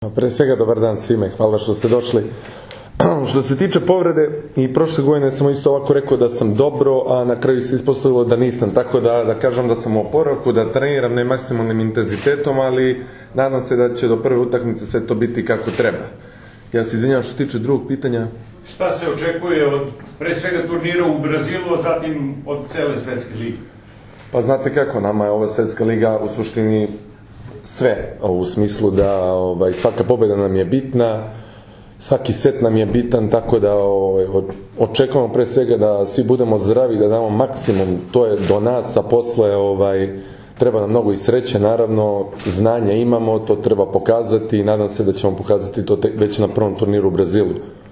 Pre svega, dobar dan svima i hvala što ste došli. Što se tiče povrede, i prošle godine sam isto ovako rekao da sam dobro, a na kraju se ispostavilo da nisam, tako da kažem da sam u oporavku, da treniram ne maksimalnim intenzitetom, ali nadam se da će do prve utakmice sve to biti kako treba. Ja se izvinjam što se tiče drugog pitanja. Šta se očekuje od pre svega turnira u Brazilu, a zatim od cele svetske lige? Pa znate kako, nama je ova svetska liga u suštini sve, u smislu da svaka pobjeda nam je bitna, svaki set nam je bitan, tako da očekujemo pre svega da svi budemo zdravi, da damo maksimum, to je do nas, a posle treba nam mnogo i sreće, naravno, znanja imamo, to treba pokazati i nadam se da ćemo pokazati to već na prvom turniru u Brazilu.